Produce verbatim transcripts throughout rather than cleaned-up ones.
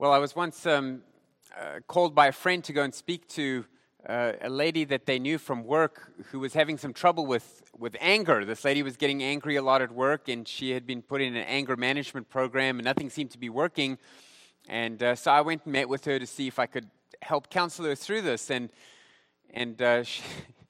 Well, I was once um, uh, called by a friend to go and speak to uh, a lady that they knew from work who was having some trouble with, with anger. This lady was getting angry a lot at work, and she had been put in an anger management program, and nothing seemed to be working. And uh, so I went and met with her to see if I could help counsel her through this. And and uh, she,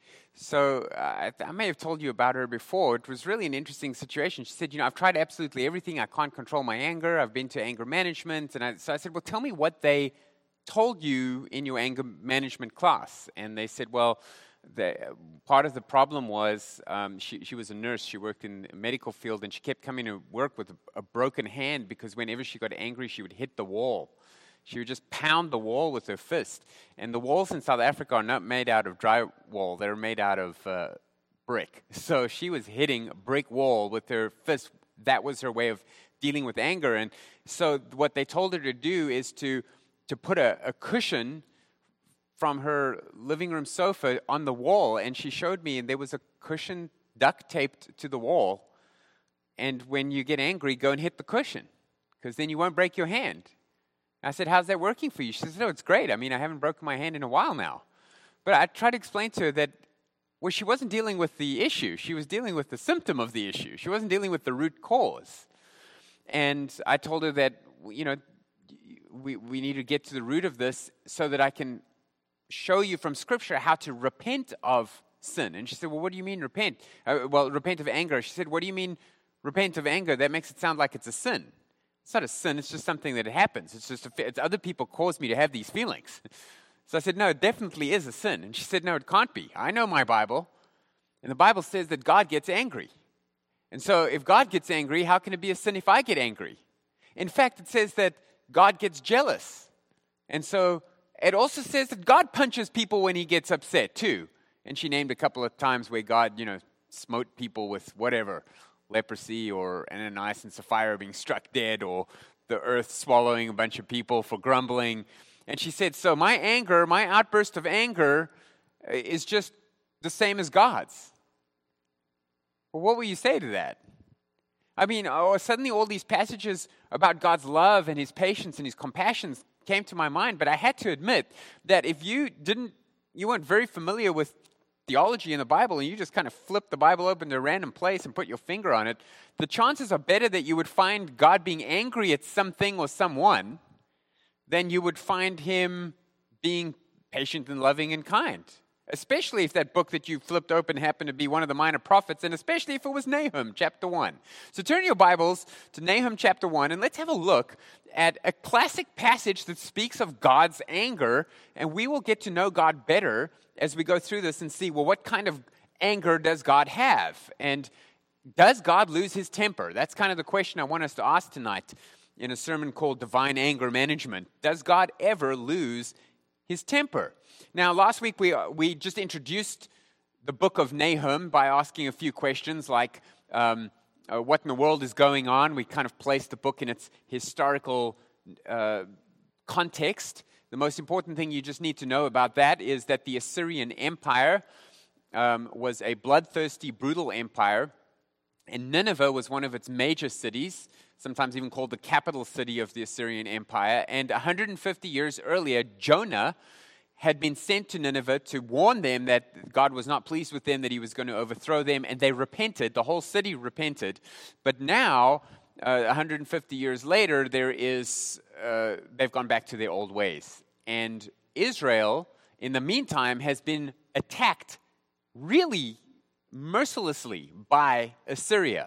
so uh, I, I may have told you about her before. It was really an interesting situation. She said, you know, I've tried absolutely everything. I can't control my anger. I've been to anger management. And I, so I said, well, tell me what they told you in your anger management class. And they said, well, the, part of the problem was um, she, she was a nurse. She worked in the medical field, and she kept coming to work with a, a broken hand because whenever she got angry, she would hit the wall. She would just pound the wall with her fist. And the walls in South Africa are not made out of drywall. They're made out of uh, brick. So she was hitting a brick wall with her fist. That was her way of dealing with anger. And so what they told her to do is to, to put a, a cushion from her living room sofa on the wall. And she showed me, and there was a cushion duct taped to the wall. And when you get angry, go and hit the cushion, because then you won't break your hand. I said, how's that working for you? She said, no, it's great. I mean, I haven't broken my hand in a while now. But I tried to explain to her that, well, she wasn't dealing with the issue. She was dealing with the symptom of the issue. She wasn't dealing with the root cause. And I told her that, you know, we, we need to get to the root of this so that I can show you from Scripture how to repent of sin. And she said, well, what do you mean repent? Uh, well, repent of anger. She said, what do you mean repent of anger? That makes it sound like it's a sin. It's not a sin, it's just something that happens. It's just, a, it's other people cause me to have these feelings. So I said, no, it definitely is a sin. And she said, no, it can't be. I know my Bible. And the Bible says that God gets angry. And so if God gets angry, how can it be a sin if I get angry? In fact, it says that God gets jealous. And so it also says that God punches people when he gets upset too. And she named a couple of times where God, you know, smote people with whatever, leprosy, or Ananias and Sapphira being struck dead, or the earth swallowing a bunch of people for grumbling. And she said, so my anger, my outburst of anger is just the same as God's. Well, what will you say to that? I mean, oh, suddenly all these passages about God's love and his patience and his compassion came to my mind, but I had to admit that if you didn't, you weren't very familiar with theology in the Bible, and you just kind of flip the Bible open to a random place and put your finger on it, the chances are better that you would find God being angry at something or someone than you would find him being patient and loving and kind. Especially if that book that you flipped open happened to be one of the minor prophets, and especially if it was Nahum chapter one. So turn your Bibles to Nahum chapter one, and let's have a look at a classic passage that speaks of God's anger, and we will get to know God better as we go through this and see, well, what kind of anger does God have? And does God lose his temper? That's kind of the question I want us to ask tonight in a sermon called Divine Anger Management. Does God ever lose his temper? Now, last week we we just introduced the book of Nahum by asking a few questions like, um, uh, what in the world is going on? We kind of placed the book in its historical uh, context. The most important thing you just need to know about that is that the Assyrian Empire um, was a bloodthirsty, brutal empire, and Nineveh was one of its major cities, sometimes even called the capital city of the Assyrian Empire. And one hundred fifty years earlier, Jonah had been sent to Nineveh to warn them that God was not pleased with them, that he was going to overthrow them, and they repented. The whole city repented. But now, uh, one hundred fifty years later, there is uh, they've gone back to their old ways. And Israel, in the meantime, has been attacked really mercilessly by Assyria.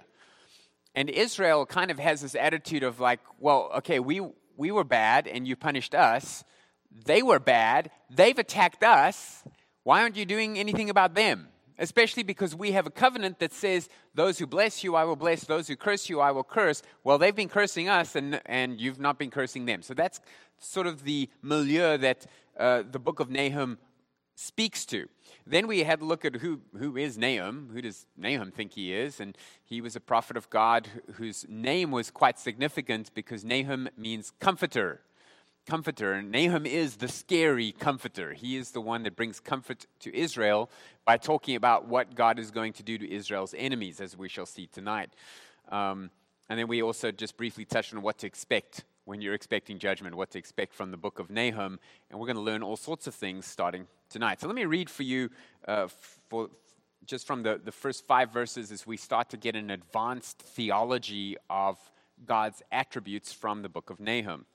And Israel kind of has this attitude of like, well, okay, we we were bad and you punished us. They were bad. They've attacked us. Why aren't you doing anything about them? Especially because we have a covenant that says, those who bless you, I will bless. Those who curse you, I will curse. Well, they've been cursing us, and, and you've not been cursing them. So that's sort of the milieu that uh, the book of Nahum speaks to. Then we had a look at who, who is Nahum. Who does Nahum think he is? And he was a prophet of God whose name was quite significant because Nahum means comforter. Comforter. And Nahum is the scary comforter. He is the one that brings comfort to Israel by talking about what God is going to do to Israel's enemies, as we shall see tonight. Um, and then we also just briefly touched on what to expect when you're expecting judgment, what to expect from the book of Nahum. And we're going to learn all sorts of things starting tonight. So let me read for you uh, for just from the, the first five verses as we start to get an advanced theology of God's attributes from the book of Nahum.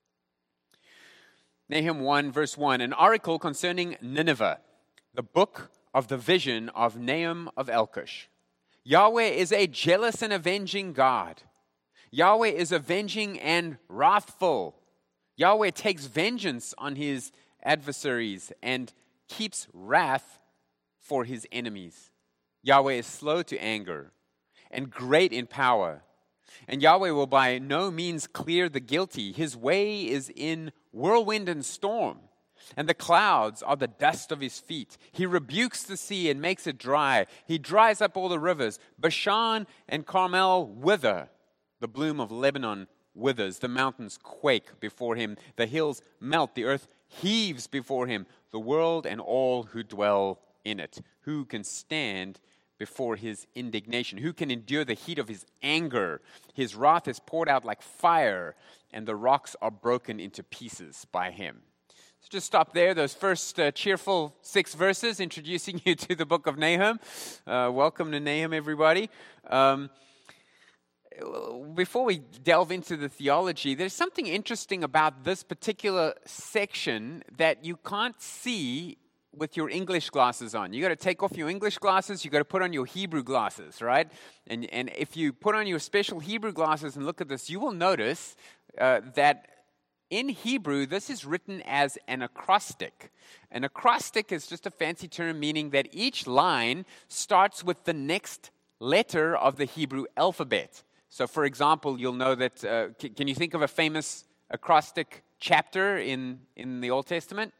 Nahum one, verse one, an oracle concerning Nineveh, the book of the vision of Nahum of Elkosh. Yahweh is a jealous and avenging God. Yahweh is avenging and wrathful. Yahweh takes vengeance on his adversaries and keeps wrath for his enemies. Yahweh is slow to anger and great in power. And Yahweh will by no means clear the guilty. His way is in whirlwind and storm, and the clouds are the dust of his feet. He rebukes the sea and makes it dry. He dries up all the rivers. Bashan and Carmel wither. The bloom of Lebanon withers. The mountains quake before him. The hills melt. The earth heaves before him. The world and all who dwell in it. Who can stand before his indignation? Who can endure the heat of his anger? His wrath is poured out like fire, and the rocks are broken into pieces by him. So just stop there. Those first uh, cheerful six verses introducing you to the book of Nahum. Uh, welcome to Nahum, everybody. Um, before we delve into the theology, there's something interesting about this particular section that you can't see with your English glasses on. You got to take off your English glasses, you got to put on your Hebrew glasses, right? And and if you put on your special Hebrew glasses and look at this, you will notice uh, that in Hebrew, this is written as an acrostic. An acrostic is just a fancy term meaning that each line starts with the next letter of the Hebrew alphabet. So, for example, you'll know that, uh, c- can you think of a famous acrostic chapter in, in the Old Testament?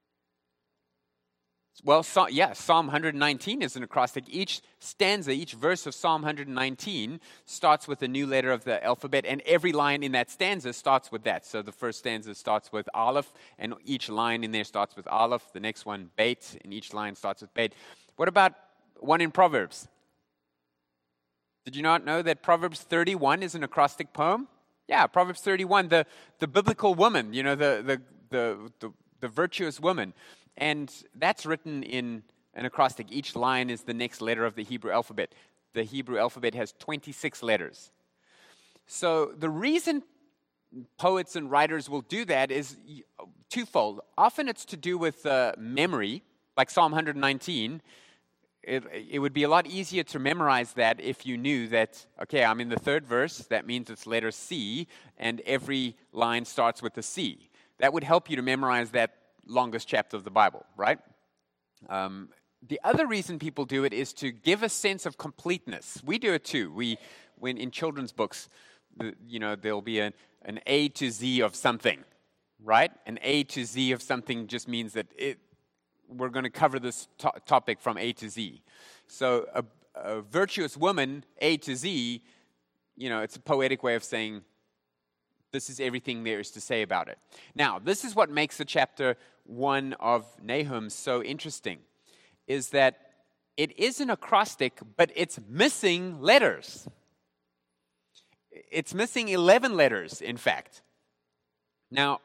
Well, so, yeah, Psalm one nineteen is an acrostic. Each stanza, each verse of Psalm one nineteen starts with a new letter of the alphabet, and every line in that stanza starts with that. So the first stanza starts with Aleph, and each line in there starts with Aleph. The next one, Beit, and each line starts with Beit. What about one in Proverbs? Did you not know that Proverbs thirty-one is an acrostic poem? Yeah, Proverbs thirty-one, the, the biblical woman, you know, the, the, the, the, the virtuous woman. And that's written in an acrostic. Each line is the next letter of the Hebrew alphabet. The Hebrew alphabet has twenty-six letters. So the reason poets and writers will do that is twofold. Often it's to do with uh, memory, like Psalm one nineteen. It, it would be a lot easier to memorize that if you knew that, okay, I'm in the third verse. That means it's letter C, and every line starts with a C. That would help you to memorize that longest chapter of the Bible, right? Um, the other reason people do it is to give a sense of completeness. We do it too. We, when in children's books, the, you know, there'll be a, an A to Z of something, right? An A to Z of something just means that it, we're going to cover this to- topic from A to Z. So a, a virtuous woman, A to Z, you know, it's a poetic way of saying this is everything there is to say about it. Now, this is what makes the chapter one of Nahum so interesting, is that it is an acrostic, but it's missing letters. It's missing eleven letters, in fact. Now,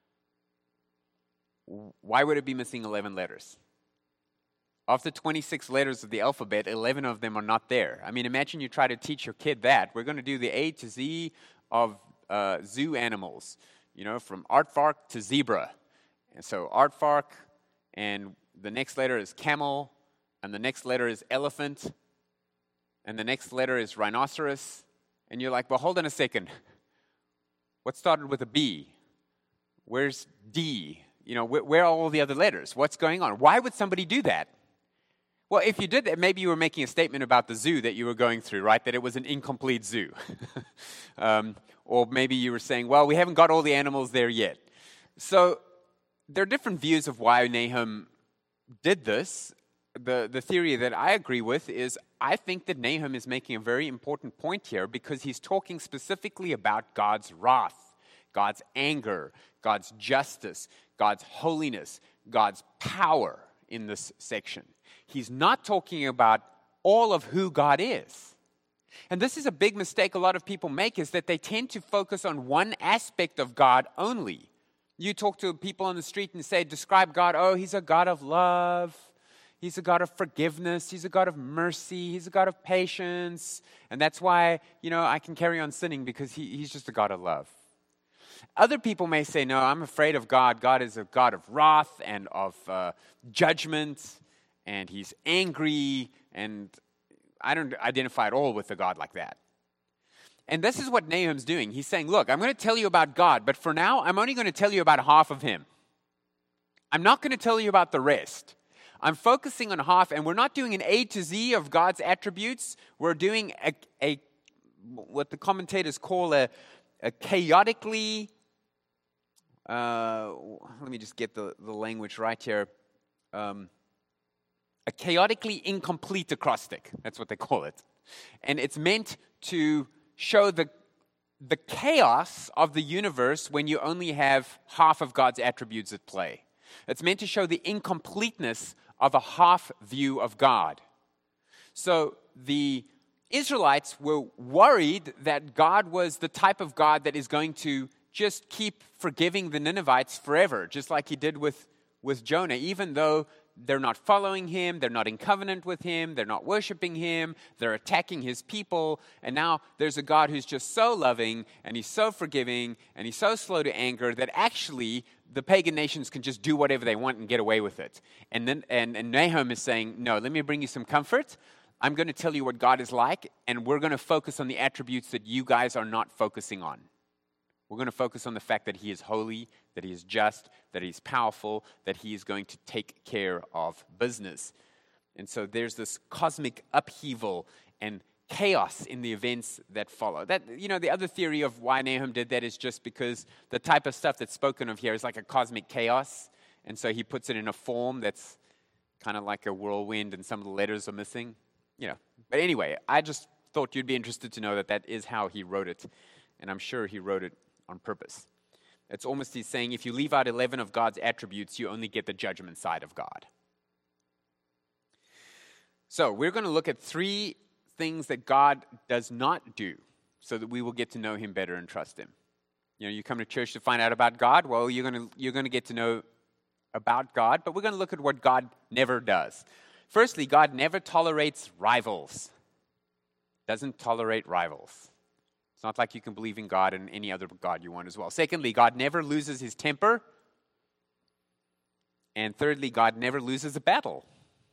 why would it be missing eleven letters? Of the twenty-six letters of the alphabet, eleven of them are not there. I mean, imagine you try to teach your kid that. We're going to do the A to Z of uh, zoo animals, you know, from aardvark to zebra. And so aardvark, and the next letter is camel, and the next letter is elephant, and the next letter is rhinoceros. And you're like, well, hold on a second. What started with a B? Where's D? You know, where, where are all the other letters? What's going on? Why would somebody do that? Well, if you did that, maybe you were making a statement about the zoo that you were going through, right? That it was an incomplete zoo. um, or maybe you were saying, well, we haven't got all the animals there yet. So there are different views of why Nahum did this. The, the theory that I agree with is I think that Nahum is making a very important point here because he's talking specifically about God's wrath, God's anger, God's justice, God's holiness, God's power in this section. He's not talking about all of who God is. And this is a big mistake a lot of people make, is that they tend to focus on one aspect of God only. You talk to people on the street and say, describe God, oh, he's a God of love. He's a God of forgiveness. He's a God of mercy. He's a God of patience. And that's why, you know, I can carry on sinning, because he, he's just a God of love. Other people may say, no, I'm afraid of God. God is a God of wrath and of uh, judgment, and he's angry, and I don't identify at all with a God like that. And this is what Nahum's doing. He's saying, look, I'm going to tell you about God, but for now, I'm only going to tell you about half of him. I'm not going to tell you about the rest. I'm focusing on half, and we're not doing an A to Z of God's attributes. We're doing a, a what the commentators call a, a chaotically, uh, let me just get the, the language right here, um, a chaotically incomplete acrostic. That's what they call it. And it's meant to show the, the chaos of the universe when you only have half of God's attributes at play. It's meant to show the incompleteness of a half view of God. So the Israelites were worried that God was the type of God that is going to just keep forgiving the Ninevites forever, just like he did with, with Jonah, even though they're not following him, they're not in covenant with him, they're not worshiping him, they're attacking his people, and now there's a God who's just so loving, and he's so forgiving, and he's so slow to anger that actually the pagan nations can just do whatever they want and get away with it. And then and, and Nahum is saying, no, let me bring you some comfort. I'm going to tell you what God is like, and we're going to focus on the attributes that you guys are not focusing on. We're going to focus on the fact that he is holy, that he is just, that he's powerful, that he is going to take care of business. And so there's this cosmic upheaval and chaos in the events that follow. That, you know, the other theory of why Nahum did that is just because the type of stuff that's spoken of here is like a cosmic chaos, and so he puts it in a form that's kind of like a whirlwind, and some of the letters are missing. You know, but anyway, I just thought you'd be interested to know that that is how he wrote it, and I'm sure he wrote it on purpose. It's almost he's saying, if you leave out eleven of God's attributes, you only get the judgment side of God. So we're going to look at three things that God does not do so that we will get to know him better and trust him. You know, you come to church to find out about God, well, you're going to you're going to get to know about God, but we're going to look at what God never does. Firstly, God never tolerates rivals. Doesn't tolerate rivals. It's not like you can believe in God and any other God you want as well. Secondly, God never loses his temper. And thirdly, God never loses a battle.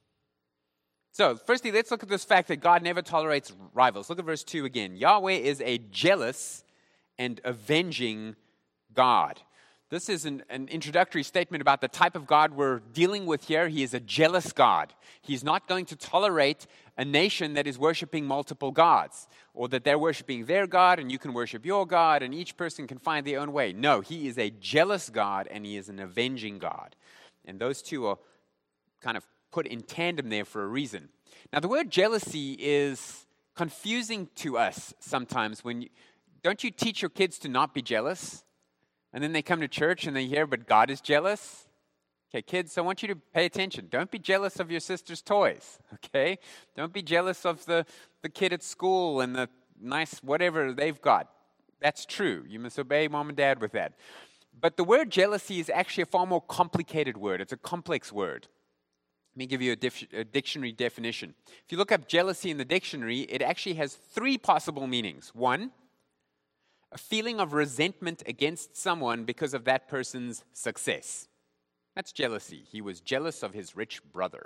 So, firstly, let's look at this fact that God never tolerates rivals. Look at verse two again. Yahweh is a jealous and avenging God. This is an, an introductory statement about the type of God we're dealing with here. He is a jealous God. He's not going to tolerate a nation that is worshiping multiple gods, or that they're worshiping their God and you can worship your God and each person can find their own way. No, he is a jealous God and he is an avenging God. And those two are kind of put in tandem there for a reason. Now, the word jealousy is confusing to us sometimes. When you, don't you teach your kids to not be jealous? And then they come to church and they hear, but God is jealous. Okay, kids, I want you to pay attention. Don't be jealous of your sister's toys, okay? Don't be jealous of the, the kid at school and the nice whatever they've got. That's true. You must obey mom and dad with that. But the word jealousy is actually a far more complicated word. It's a complex word. Let me give you a, dif- a dictionary definition. If you look up jealousy in the dictionary, it actually has three possible meanings. One, a feeling of resentment against someone because of that person's success. That's jealousy. He was jealous of his rich brother.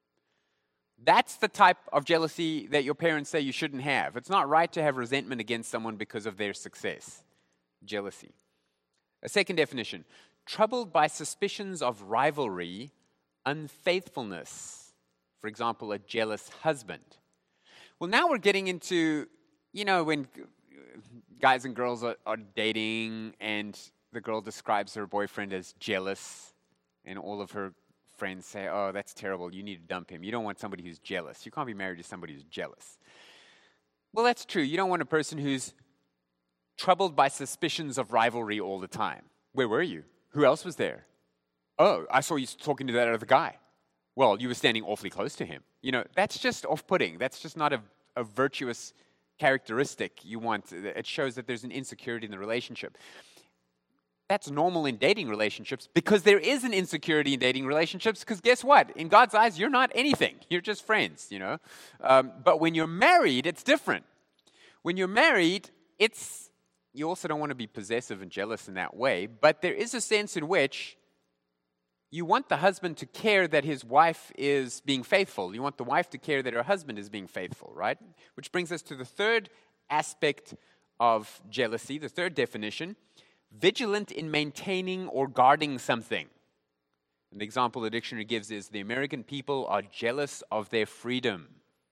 That's the type of jealousy that your parents say you shouldn't have. It's not right to have resentment against someone because of their success. Jealousy. A second definition, troubled by suspicions of rivalry, unfaithfulness. For example, a jealous husband. Well, now we're getting into, you know, when guys and girls are, are dating and the girl describes her boyfriend as jealous and all of her friends say, oh, that's terrible, you need to dump him. You don't want somebody who's jealous. You can't be married to somebody who's jealous. Well, that's true. You don't want a person who's troubled by suspicions of rivalry all the time. Where were you? Who else was there? Oh, I saw you talking to that other guy. Well, you were standing awfully close to him. You know, that's just off-putting. That's just not a, a virtuous characteristic you want. It shows that there's an insecurity in the relationship. That's normal in dating relationships because there is an insecurity in dating relationships because guess what? In God's eyes, you're not anything. You're just friends, you know. Um, but when you're married, it's different. When you're married, it's you also don't want to be possessive and jealous in that way, but there is a sense in which you want the husband to care that his wife is being faithful. You want the wife to care that her husband is being faithful, right? Which brings us to the third aspect of jealousy, the third definition. Vigilant in maintaining or guarding something. An example the dictionary gives is the American people are jealous of their freedom.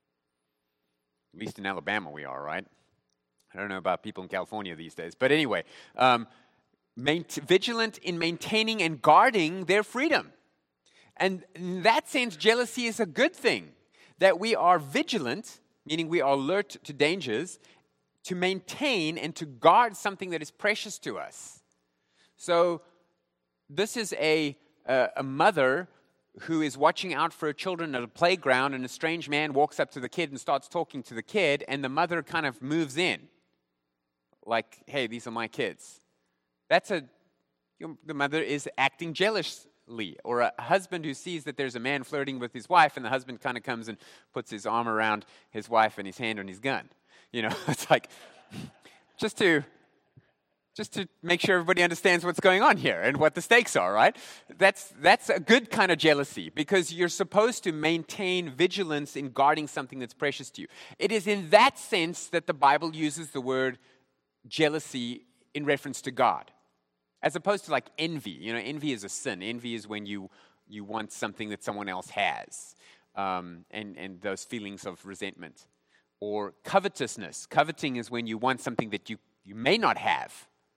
At least in Alabama we are, right? I don't know about people in California these days. But anyway, um, main- vigilant in maintaining and guarding their freedom. And in that sense, jealousy is a good thing. That we are vigilant, meaning we are alert to dangers, to maintain and to guard something that is precious to us. So this is a, a, a mother who is watching out for her children at a playground, and a strange man walks up to the kid and starts talking to the kid, and the mother kind of moves in. Like, hey, these are my kids. That's a, the mother is acting jealously. Or a husband who sees that there's a man flirting with his wife, and the husband kind of comes and puts his arm around his wife and his hand on his gun. You know, it's like, just to, just to make sure everybody understands what's going on here and what the stakes are, right? That's, that's a good kind of jealousy because you're supposed to maintain vigilance in guarding something that's precious to you. It is in that sense that the Bible uses the word jealousy in reference to God, as opposed to like envy. You know, envy is a sin. Envy is when you, you want something that someone else has, um, and, and those feelings of resentment. Or covetousness. Coveting is when you want something that you, you may not have.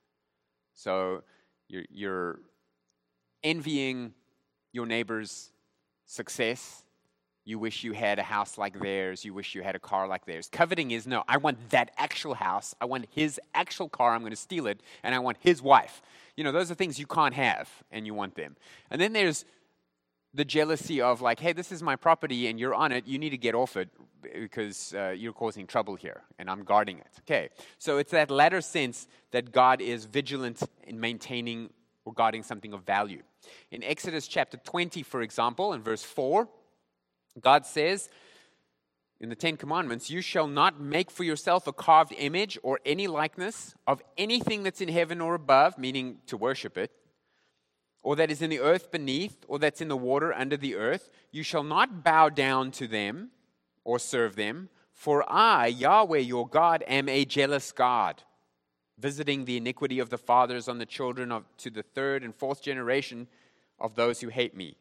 So you're, you're envying your neighbor's success. You wish you had a house like theirs. You wish you had a car like theirs. Coveting is, no, I want that actual house. I want his actual car. I'm going to steal it. And I want his wife. You know, those are things you can't have and you want them. And then there's the jealousy of like, hey, this is my property and you're on it. You need to get off it because uh, you're causing trouble here and I'm guarding it. Okay, so it's that latter sense that God is vigilant in maintaining or guarding something of value. In Exodus chapter twenty, for example, in verse four, God says in the Ten Commandments, you shall not make for yourself a carved image or any likeness of anything that's in heaven or above, meaning to worship it, or that is in the earth beneath, or that's in the water under the earth. You shall not bow down to them or serve them, for I, Yahweh your God, am a jealous God, visiting the iniquity of the fathers on the children of, to the third and fourth generation of those who hate me.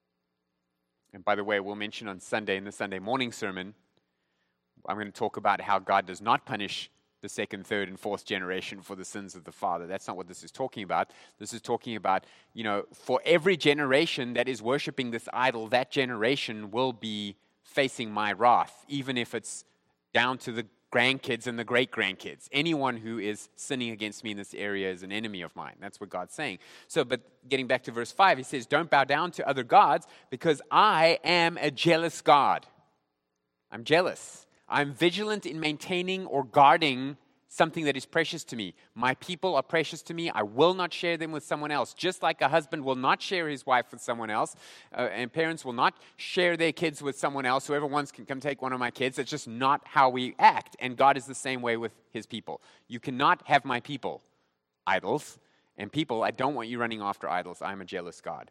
And by the way, we'll mention on Sunday in the Sunday morning sermon, I'm going to talk about how God does not punish the second, third, and fourth generation for the sins of the father. That's not what this is talking about. This is talking about, you know, for every generation that is worshiping this idol, that generation will be facing my wrath, even if it's down to the grandkids and the great-grandkids. Anyone who is sinning against me in this area is an enemy of mine. That's what God's saying. So, but getting back to verse five, he says, don't bow down to other gods because I am a jealous God. I'm jealous. I'm vigilant in maintaining or guarding something that is precious to me. My people are precious to me. I will not share them with someone else. Just like a husband will not share his wife with someone else, uh, and parents will not share their kids with someone else. Whoever wants can come take one of my kids. It's just not how we act. And God is the same way with his people. You cannot have my people idols. And people, I don't want you running after idols. I'm a jealous God.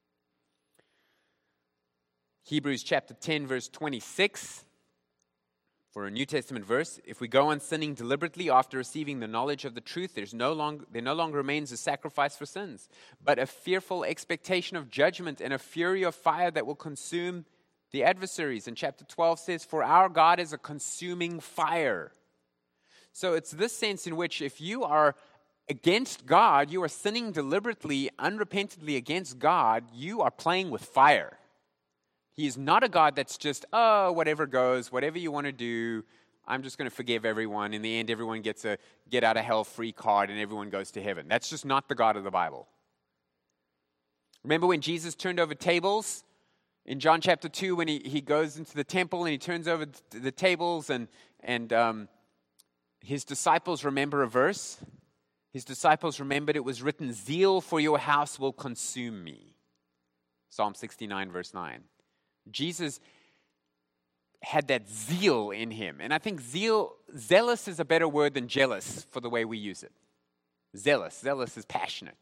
Hebrews chapter ten, verse twenty-six. For a New Testament verse, if we go on sinning deliberately after receiving the knowledge of the truth, there's no long, there no longer remains a sacrifice for sins, but a fearful expectation of judgment and a fury of fire that will consume the adversaries. And chapter twelve says, for our God is a consuming fire. So it's this sense in which if you are against God, you are sinning deliberately, unrepentantly against God, you are playing with fire. He is not a God that's just, oh, whatever goes, whatever you want to do, I'm just going to forgive everyone. In the end, everyone gets a get out of hell free card and everyone goes to heaven. That's just not the God of the Bible. Remember when Jesus turned over tables in John chapter two, when he, he goes into the temple and he turns over the tables and, and um, his disciples remember a verse. His disciples remembered it was written, zeal for your house will consume me. Psalm sixty-nine, verse nine. Jesus had that zeal in him. And I think zeal, zealous is a better word than jealous for the way we use it. Zealous. Zealous is passionate.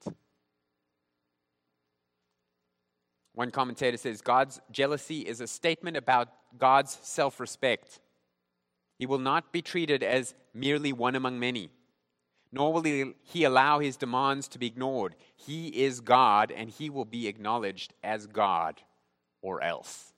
One commentator says, God's jealousy is a statement about God's self-respect. He will not be treated as merely one among many, nor will he, he allow his demands to be ignored. He is God, and he will be acknowledged as God, or else.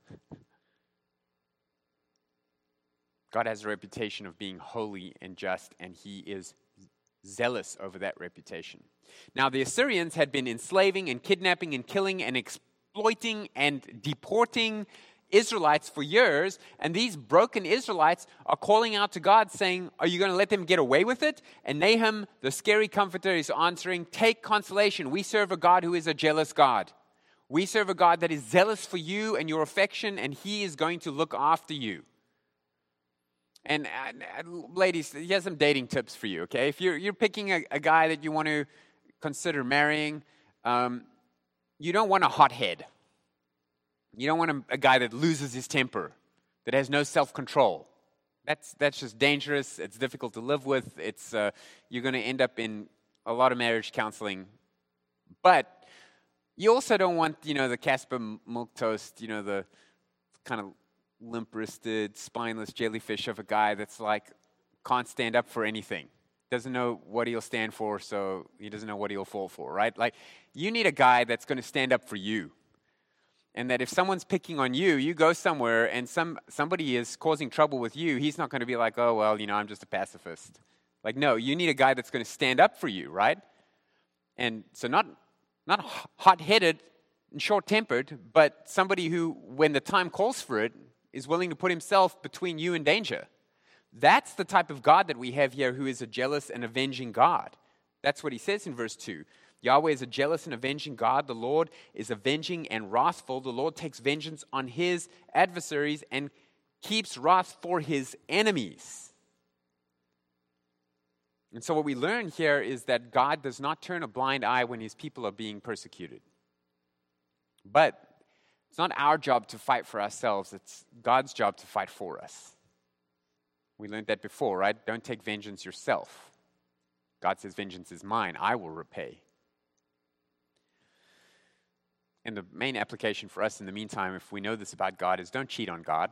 God has a reputation of being holy and just, and he is zealous over that reputation. Now, the Assyrians had been enslaving and kidnapping and killing and exploiting and deporting Israelites for years, and these broken Israelites are calling out to God saying, are you going to let them get away with it? And Nahum, the scary comforter, is answering, take consolation. We serve a God who is a jealous God. We serve a God that is zealous for you and your affection, and he is going to look after you. And uh, ladies, here's some dating tips for you, okay? If you're, you're picking a, a guy that you want to consider marrying, um, you don't want a hothead. You don't want a, a guy that loses his temper, that has no self-control. That's that's just dangerous. It's difficult to live with. It's uh, you're going to end up in a lot of marriage counseling. But you also don't want, you know, the Casper milk toast, you know, the kind of limp-wristed, spineless jellyfish of a guy that's like can't stand up for anything. Doesn't know what he'll stand for, so he doesn't know what he'll fall for, right? Like, you need a guy that's going to stand up for you. And that if someone's picking on you, you go somewhere and some somebody is causing trouble with you, he's not going to be like, oh, well, you know, I'm just a pacifist. Like, no, you need a guy that's going to stand up for you, right? And so not not hot-headed and short-tempered, but somebody who, when the time calls for it, is willing to put himself between you and danger. That's the type of God that we have here, who is a jealous and avenging God. That's what he says in verse two. Yahweh is a jealous and avenging God. The Lord is avenging and wrathful. The Lord takes vengeance on his adversaries and keeps wrath for his enemies. And so what we learn here is that God does not turn a blind eye when his people are being persecuted. But it's not our job to fight for ourselves. It's God's job to fight for us. We learned that before, right? Don't take vengeance yourself. God says, vengeance is mine. I will repay. And the main application for us in the meantime, if we know this about God, is don't cheat on God.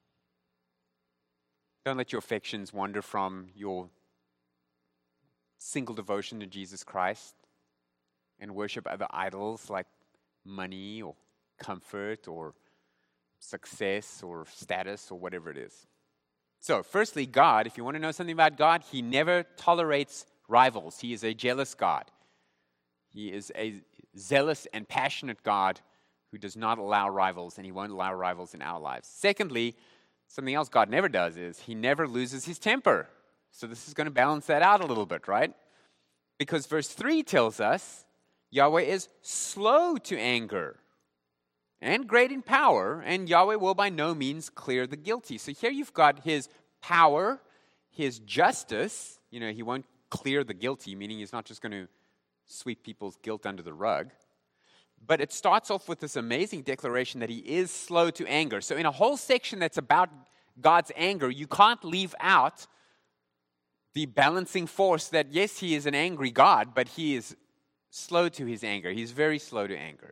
Don't let your affections wander from your single devotion to Jesus Christ and worship other idols like money or comfort or success or status or whatever it is. So, firstly, God, if you want to know something about God, he never tolerates rivals. He is a jealous God. He is a zealous and passionate God who does not allow rivals, and he won't allow rivals in our lives. Secondly, something else God never does is he never loses his temper. So this is going to balance that out a little bit, right? Because verse three tells us Yahweh is slow to anger and great in power, and Yahweh will by no means clear the guilty. So here you've got his power, his justice. You know, he won't clear the guilty, meaning he's not just going to sweep people's guilt under the rug. But it starts off with this amazing declaration that he is slow to anger. So in a whole section that's about God's anger, you can't leave out the balancing force that, yes, he is an angry God, but he is slow to his anger. He's very slow to anger.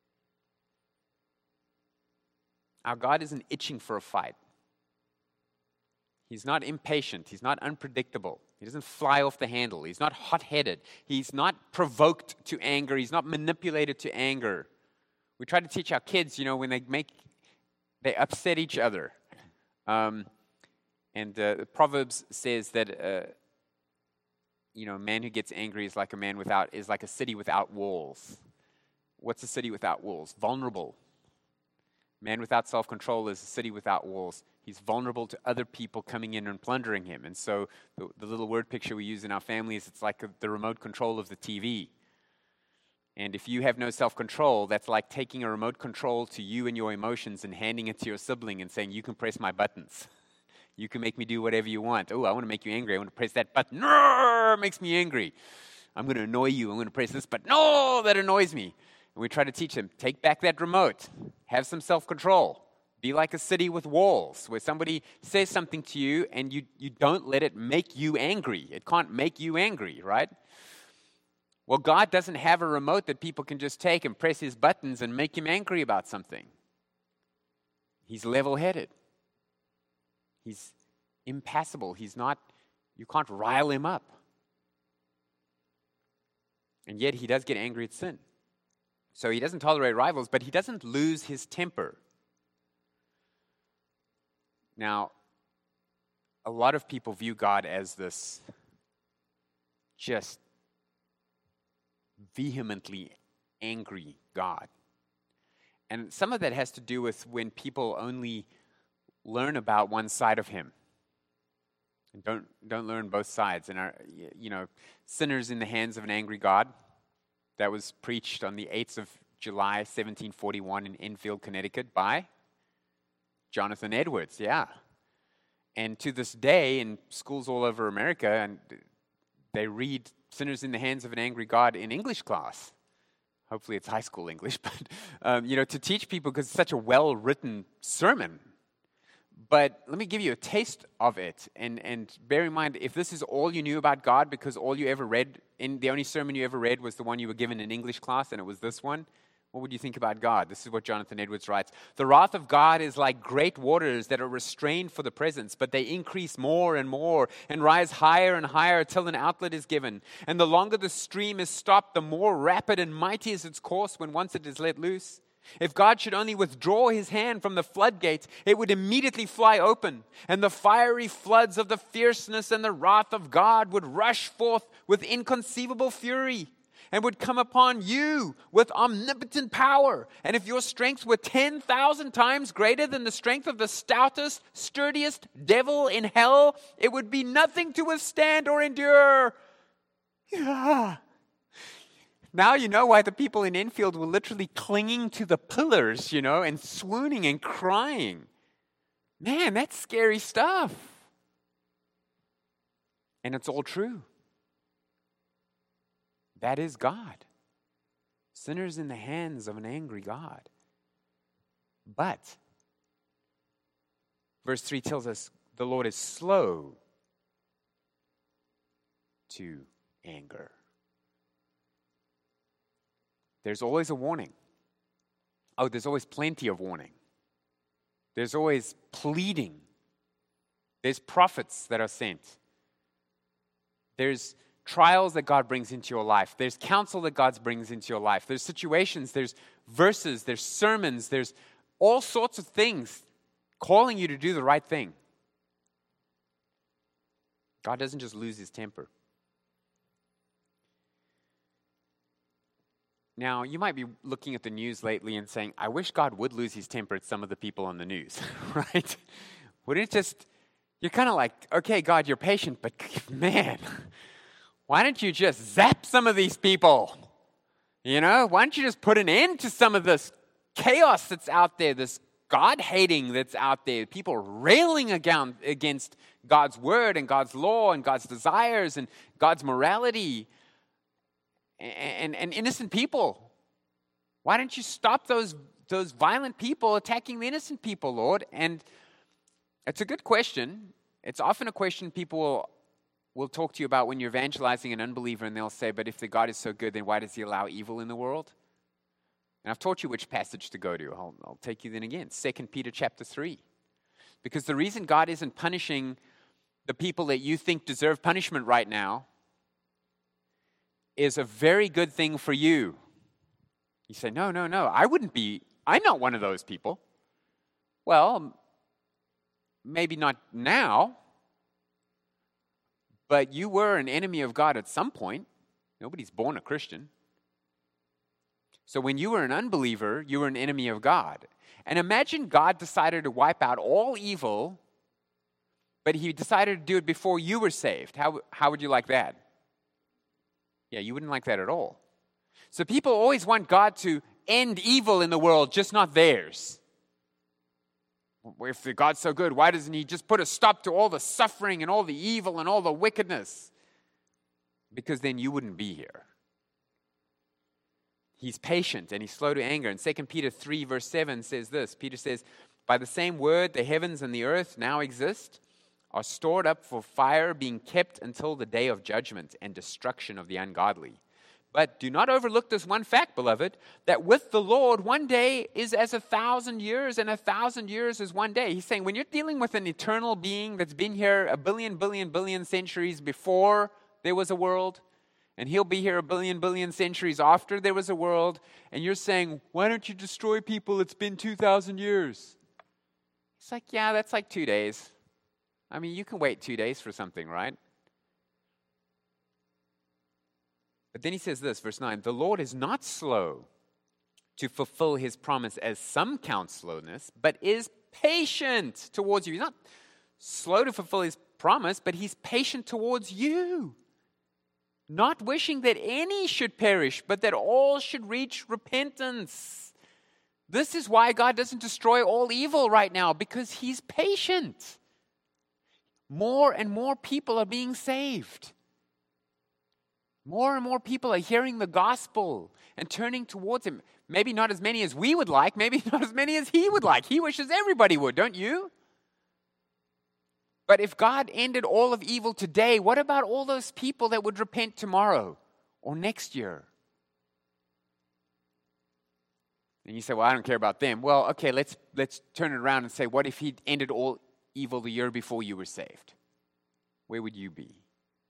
Our God isn't itching for a fight. He's not impatient. He's not unpredictable. He doesn't fly off the handle. He's not hot-headed. He's not provoked to anger. He's not manipulated to anger. We try to teach our kids, you know, when they make, they upset each other. Um, and uh, Proverbs says that, uh, you know, a man who gets angry is like a man without, is like a city without walls. What's a city without walls? Vulnerable. Man without self-control is a city without walls. He's vulnerable to other people coming in and plundering him. And so the, the little word picture we use in our family is it's like a, the remote control of the T V. And if you have no self-control, that's like taking a remote control to you and your emotions and handing it to your sibling and saying, you can press my buttons. You can make me do whatever you want. Oh, I want to make you angry. I want to press that button. No, it makes me angry. I'm going to annoy you. I'm going to press this button. No, that annoys me. And we try to teach them, take back that remote. Have some self-control. Be like a city with walls, where somebody says something to you and you, you don't let it make you angry. It can't make you angry, right? Well, God doesn't have a remote that people can just take and press his buttons and make him angry about something. He's level-headed. He's impassible. He's not, you can't rile him up. And yet he does get angry at sin. So he doesn't tolerate rivals, but he doesn't lose his temper. Now, a lot of people view God as this just vehemently angry God. And some of that has to do with when people only learn about one side of him and don't don't learn both sides and are, you know, sinners in the hands of an angry God. That was preached on the eighth of July, seventeen forty-one in Enfield, Connecticut by Jonathan Edwards, yeah. And to this day, in schools all over America, and they read Sinners in the Hands of an Angry God in English class. Hopefully it's high school English, but, um, you know, to teach people because it's such a well-written sermon. But let me give you a taste of it. And, and bear in mind, if this is all you knew about God because all you ever read, in the only sermon you ever read was the one you were given in English class, and it was this one, what would you think about God? This is what Jonathan Edwards writes. The wrath of God is like great waters that are restrained for the presence, but they increase more and more and rise higher and higher till an outlet is given. And the longer the stream is stopped, the more rapid and mighty is its course when once it is let loose. If God should only withdraw his hand from the floodgates, it would immediately fly open, and the fiery floods of the fierceness and the wrath of God would rush forth with inconceivable fury, and would come upon you with omnipotent power. And if your strength were ten thousand times greater than the strength of the stoutest, sturdiest devil in hell, it would be nothing to withstand or endure. Yeah. Now you know why the people in Enfield were literally clinging to the pillars, you know, and swooning and crying. Man, that's scary stuff. And it's all true. That is God. Sinners in the hands of an angry God. But, verse three tells us the Lord is slow to anger. There's always a warning. Oh, there's always plenty of warning. There's always pleading. There's prophets that are sent. There's trials that God brings into your life. There's counsel that God brings into your life. There's situations, there's verses, there's sermons, there's all sorts of things calling you to do the right thing. God doesn't just lose his temper. Now, you might be looking at the news lately and saying, I wish God would lose his temper at some of the people on the news, right? Wouldn't it just, you're kind of like, okay, God, you're patient, but man, why don't you just zap some of these people? You know, why don't you just put an end to some of this chaos that's out there, this God-hating that's out there, people railing against God's word and God's law and God's desires and God's morality and, and, and innocent people. Why don't you stop those, those violent people attacking the innocent people, Lord? And it's a good question. It's often a question people will We'll talk to you about when you're evangelizing an unbeliever, and they'll say, but if the God is so good, then why does he allow evil in the world? And I've taught you which passage to go to. I'll, I'll take you then again. Second Peter chapter three. Because the reason God isn't punishing the people that you think deserve punishment right now is a very good thing for you. You say, no, no, no, I wouldn't be, I'm not one of those people. Well, maybe not now. But you were an enemy of God at some point. Nobody's born a Christian. So when you were an unbeliever, you were an enemy of God. And imagine God decided to wipe out all evil, but he decided to do it before you were saved. How, how would you like that? Yeah, you wouldn't like that at all. So people always want God to end evil in the world, just not theirs. If God's so good, why doesn't he just put a stop to all the suffering and all the evil and all the wickedness? Because then you wouldn't be here. He's patient and he's slow to anger. And Second Peter three verse seven says this. Peter says, by the same word, the heavens and the earth now exist, are stored up for fire, being kept until the day of judgment and destruction of the ungodly. But do not overlook this one fact, beloved, that with the Lord, one day is as a thousand years, and a thousand years is one day. He's saying when you're dealing with an eternal being that's been here a billion, billion, billion centuries before there was a world, and he'll be here a billion, billion centuries after there was a world, and you're saying, why don't you destroy people? It's been two thousand years. It's like, yeah, that's like two days. I mean, you can wait two days for something, right? But then he says this, verse nine, the Lord is not slow to fulfill his promise as some count slowness, but is patient towards you. He's not slow to fulfill his promise, but he's patient towards you, not wishing that any should perish, but that all should reach repentance. This is why God doesn't destroy all evil right now, because he's patient. More and more people are being saved. More and more people are hearing the gospel and turning towards him. Maybe not as many as we would like, maybe not as many as he would like. He wishes everybody would, don't you? But if God ended all of evil today, what about all those people that would repent tomorrow or next year? And you say, well, I don't care about them. Well, okay, let's let's turn it around and say, what if he ended all evil the year before you were saved? Where would you be?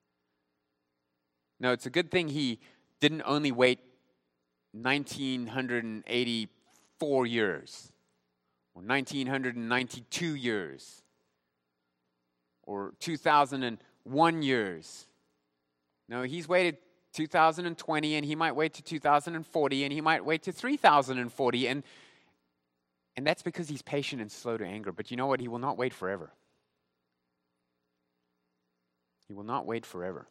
No, it's a good thing he didn't only wait nineteen eighty-four years, or nineteen ninety-two years, or two thousand one years. No, he's waited two thousand twenty, and he might wait to two thousand forty, and he might wait to three thousand forty, and, and that's because he's patient and slow to anger. But you know what? He will not wait forever. He will not wait forever.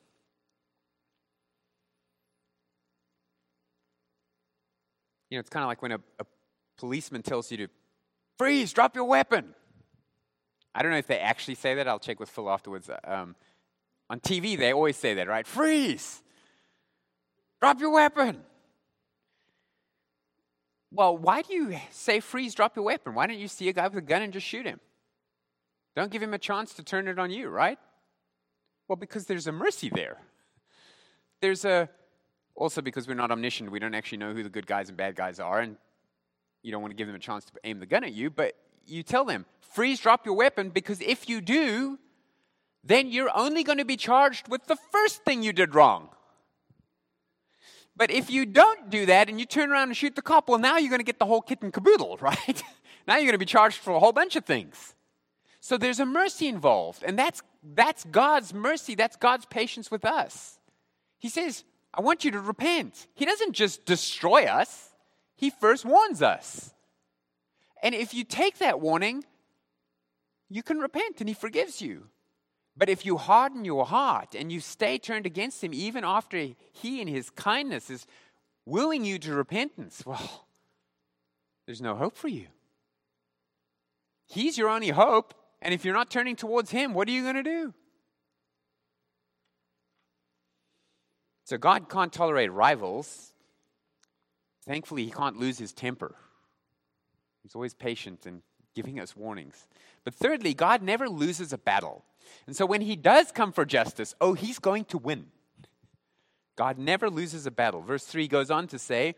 You know, it's kind of like when a, a policeman tells you to freeze, drop your weapon. I don't know if they actually say that. I'll check with Phil afterwards. Um, on T V, they always say that, right? Freeze, drop your weapon. Well, why do you say freeze, drop your weapon? Why don't you see a guy with a gun and just shoot him? Don't give him a chance to turn it on you, right? Well, because there's a mercy there. There's a... Also, because we're not omniscient, we don't actually know who the good guys and bad guys are, and you don't want to give them a chance to aim the gun at you, but you tell them, freeze, drop your weapon, because if you do, then you're only going to be charged with the first thing you did wrong. But if you don't do that and you turn around and shoot the cop, well, now you're going to get the whole kit and caboodle, right? Now you're going to be charged for a whole bunch of things. So there's a mercy involved, and that's that's God's mercy. That's God's patience with us. He says, I want you to repent. He doesn't just destroy us. He first warns us. And if you take that warning, you can repent and he forgives you. But if you harden your heart and you stay turned against him even after he in his kindness is willing you to repentance, well, there's no hope for you. He's your only hope. And if you're not turning towards him, what are you going to do? So God can't tolerate rivals. Thankfully, he can't lose his temper. He's always patient and giving us warnings. But thirdly, God never loses a battle. And so when he does come for justice, oh, he's going to win. God never loses a battle. Verse three goes on to say,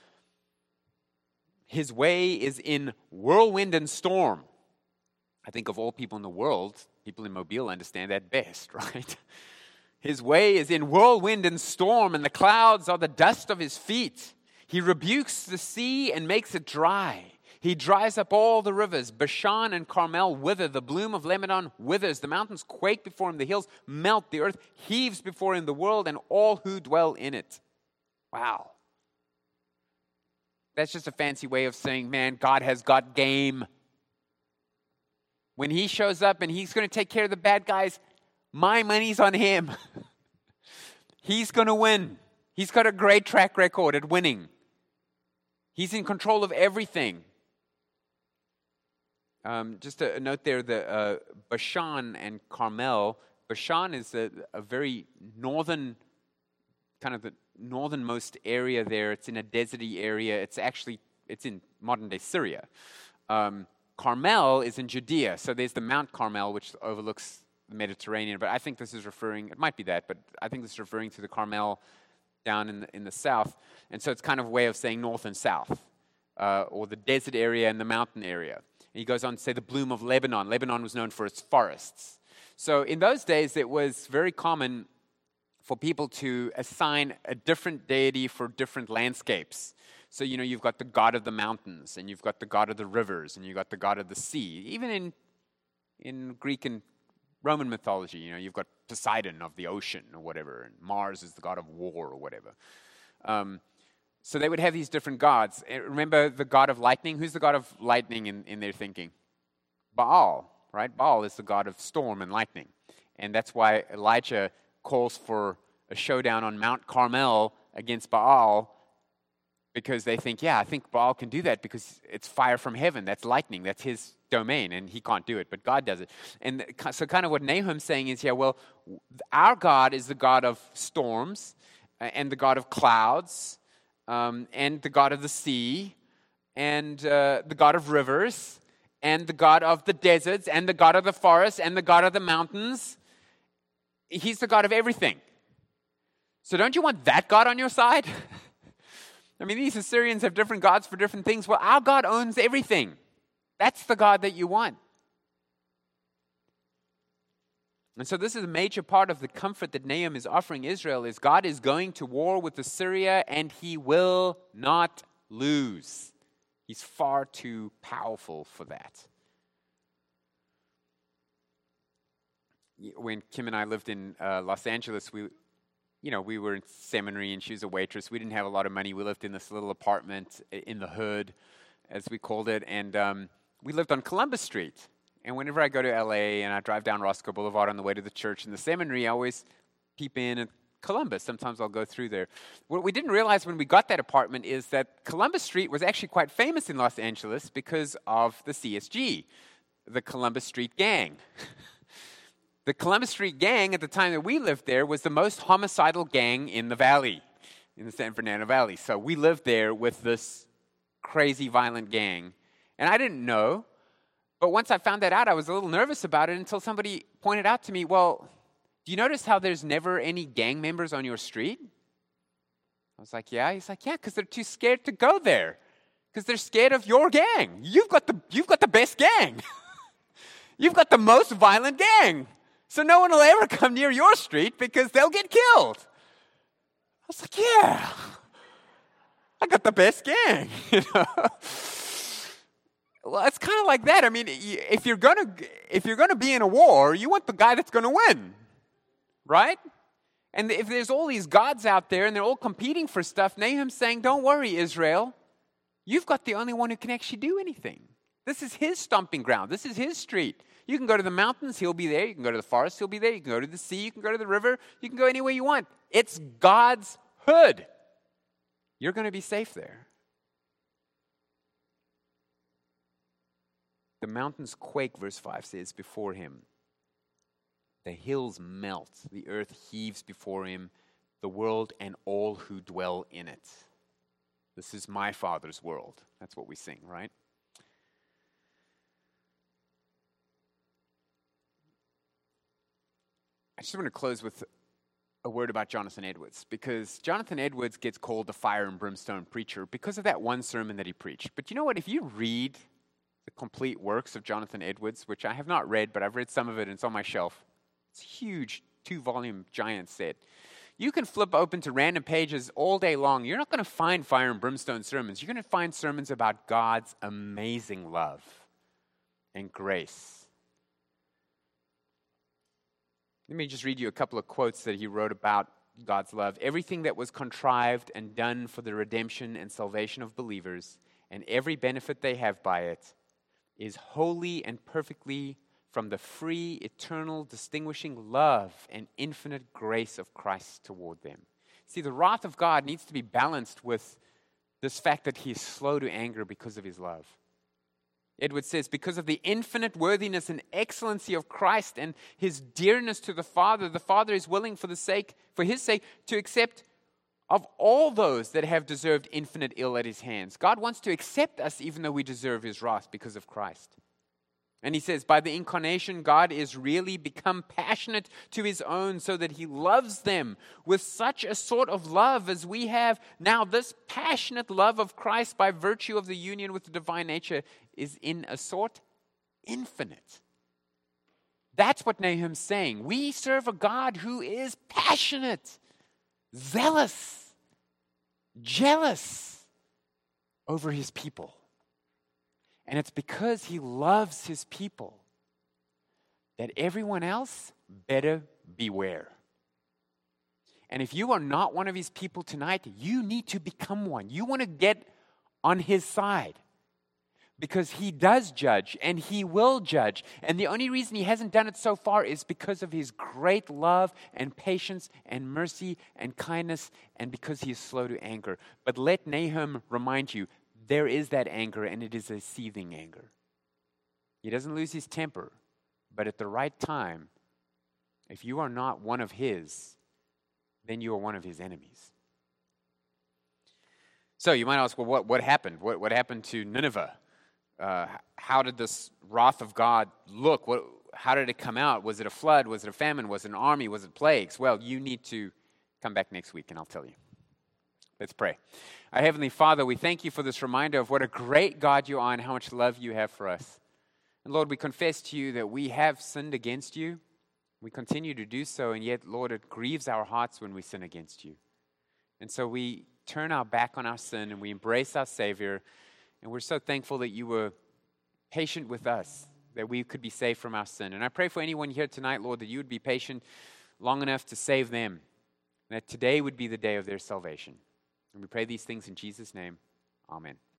his way is in whirlwind and storm. I think of all people in the world, people in Mobile understand that best, right? His way is in whirlwind and storm, and the clouds are the dust of his feet. He rebukes the sea and makes it dry. He dries up all the rivers. Bashan and Carmel wither. The bloom of Lebanon withers. The mountains quake before him. The hills melt. The earth heaves before him. The world and all who dwell in it. Wow. That's just a fancy way of saying, man, God has got game. When he shows up and he's going to take care of the bad guys, my money's on him. He's going to win. He's got a great track record at winning. He's in control of everything. Um, just a, a note there, the uh, Bashan and Carmel. Bashan is a, a very northern, kind of the northernmost area there. It's in a deserty area. It's actually, it's in modern-day Syria. Um, Carmel is in Judea. So there's the Mount Carmel, which overlooks the Mediterranean. But I think this is referring, it might be that, but I think this is referring to the Carmel down in the, in the south. And so it's kind of a way of saying north and south, uh, or the desert area and the mountain area. And he goes on to say the bloom of Lebanon. Lebanon was known for its forests. So in those days, it was very common for people to assign a different deity for different landscapes. So, you know, you've got the god of the mountains, and you've got the god of the rivers, and you've got the god of the sea. Even in in Greek and Roman mythology, you know, you've got Poseidon of the ocean or whatever, and Mars is the god of war or whatever. Um, so they would have these different gods. Remember the god of lightning? Who's the god of lightning in, in their thinking? Baal, right? Baal is the god of storm and lightning. And that's why Elijah calls for a showdown on Mount Carmel against Baal, because they think, yeah, I think Baal can do that because it's fire from heaven. That's lightning. That's his domain, and he can't do it, but God does it. And so kind of what Nahum's saying is, yeah, well, our God is the God of storms and the God of clouds um, and the God of the sea and uh, the God of rivers and the God of the deserts and the God of the forests and the God of the mountains. He's the God of everything. So don't you want that God on your side? I mean, these Assyrians have different gods for different things. Well, our God owns everything. That's the God that you want. And so this is a major part of the comfort that Nahum is offering Israel, is God is going to war with Assyria and he will not lose. He's far too powerful for that. When Kim and I lived in uh, Los Angeles, we You know, we were in seminary and she was a waitress. We didn't have a lot of money. We lived in this little apartment in the hood, as we called it. And um, we lived on Columbus Street. And whenever I go to L A and I drive down Roscoe Boulevard on the way to the church and the seminary, I always peep in at Columbus. Sometimes I'll go through there. What we didn't realize when we got that apartment is that Columbus Street was actually quite famous in Los Angeles because of the C S G, the Columbus Street Gang. The Columbus Street Gang, at the time that we lived there, was the most homicidal gang in the valley, in the San Fernando Valley. So we lived there with this crazy, violent gang. And I didn't know. But once I found that out, I was a little nervous about it until somebody pointed out to me, well, do you notice how there's never any gang members on your street? I was like, yeah. He's like, yeah, because they're too scared to go there. Because they're scared of your gang. You've got the, you've got the best gang. You've got the most violent gang. So no one will ever come near your street because they'll get killed. I was like, yeah, I got the best gang. You know? Well, it's kind of like that. I mean, if you're gonna if you're gonna be in a war, you want the guy that's gonna win, right? And if there's all these gods out there and they're all competing for stuff, Nahum's saying, don't worry, Israel. You've got the only one who can actually do anything. This is his stomping ground. This is his street. You can go to the mountains, he'll be there. You can go to the forest, he'll be there. You can go to the sea, you can go to the river. You can go anywhere you want. It's God's hood. You're going to be safe there. The mountains quake, verse five says, before him. The hills melt. The earth heaves before him. The world and all who dwell in it. This is my Father's world. That's what we sing, right? I just want to close with a word about Jonathan Edwards, because Jonathan Edwards gets called the fire and brimstone preacher because of that one sermon that he preached. But you know what? If you read the complete works of Jonathan Edwards, which I have not read, but I've read some of it and it's on my shelf. It's a huge two-volume giant set. You can flip open to random pages all day long. You're not going to find fire and brimstone sermons. You're going to find sermons about God's amazing love and grace. Let me just read you a couple of quotes that he wrote about God's love. Everything that was contrived and done for the redemption and salvation of believers, and every benefit they have by it, is wholly and perfectly from the free, eternal, distinguishing love and infinite grace of Christ toward them. See, the wrath of God needs to be balanced with this fact that he is slow to anger because of his love. Edward says, because of the infinite worthiness and excellency of Christ and his dearness to the Father, the Father is willing for the sake, for his sake, to accept of all those that have deserved infinite ill at his hands. God wants to accept us even though we deserve his wrath because of Christ. And he says, by the incarnation, God is really become passionate to his own so that he loves them with such a sort of love as we have now. This passionate love of Christ by virtue of the union with the divine nature is in a sort infinite. That's what Nahum's saying. We serve a God who is passionate, zealous, jealous over his people. And it's because he loves his people that everyone else better beware. And if you are not one of his people tonight, you need to become one. You want to get on his side because he does judge and he will judge. And the only reason he hasn't done it so far is because of his great love and patience and mercy and kindness and because he is slow to anger. But let Nahum remind you, there is that anger, and it is a seething anger. He doesn't lose his temper, but at the right time, if you are not one of his, then you are one of his enemies. So you might ask, well, what, what happened? What, what happened to Nineveh? Uh, how did this wrath of God look? What, how did it come out? Was it a flood? Was it a famine? Was it an army? Was it plagues? Well, you need to come back next week, and I'll tell you. Let's pray. Our Heavenly Father, we thank you for this reminder of what a great God you are and how much love you have for us. And Lord, we confess to you that we have sinned against you. We continue to do so, and yet, Lord, it grieves our hearts when we sin against you. And so we turn our back on our sin and we embrace our Savior, and we're so thankful that you were patient with us, that we could be saved from our sin. And I pray for anyone here tonight, Lord, that you would be patient long enough to save them, and that today would be the day of their salvation. And we pray these things in Jesus' name. Amen.